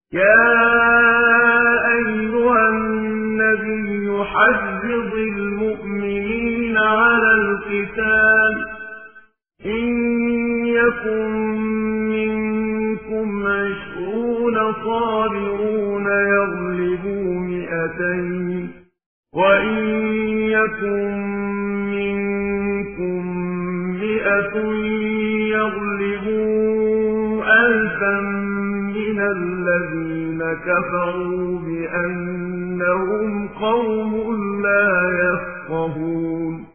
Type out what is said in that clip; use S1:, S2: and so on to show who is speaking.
S1: يا أيها النبي حرض المؤمنين على القتال إن يكن منكم 20 صابرون يغلبوا 200 وإن يكن منكم 100 يغلبوا 1000 من الذين كفروا بأنهم قوم لا يفقهون